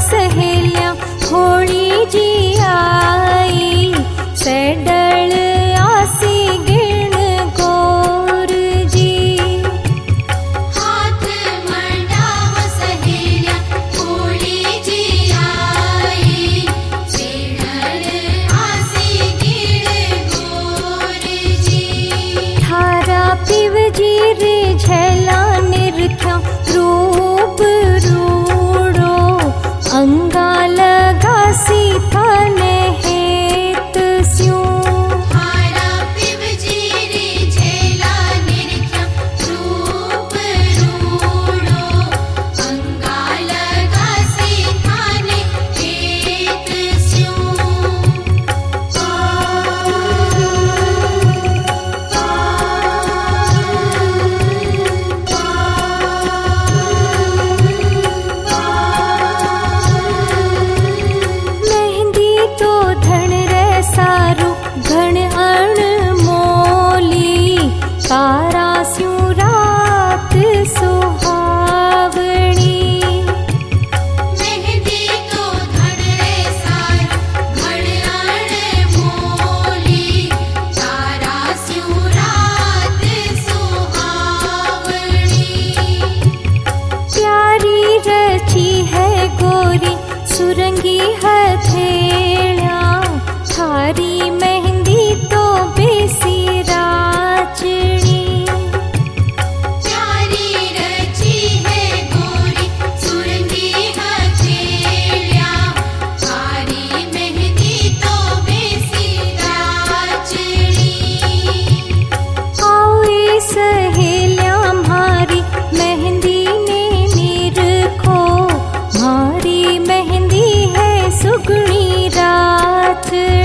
सहेलिया होली जी आई, सैडल आसी गिण गौर जी। हाथ मंडाव सहेलिया होली जी आई, सैडल आसी गिण गौर जी। थारा पिव जी रे झला निरख्या रूप रूड़ो, अंगा लगासी फन हेत स्यूं। थारा पिव जी रे झेला निरख्या रूप रूड़ो, अंगा लगासी थाने हेत स्यूं। मेहंदी तो धन रे सारू घण अणमोली, तारा स्यूं रात सुहावणी। मेहंदी तो धन रे सार घण अणमोली, तारा स्यूं रात सुहावणी। प्यारी रची है गोरी सुरंगी हथेलिया, थारी मेहंदी तो बेसी राचनी। प्यारी रची है गोरी सुरंगी हथेलिया, थारी मेहंदी तो बेसी राचनी। आओ ये सहेलिया मारी मेहंदी ने निरखो, मारी मेहंदी है सुगणी रात।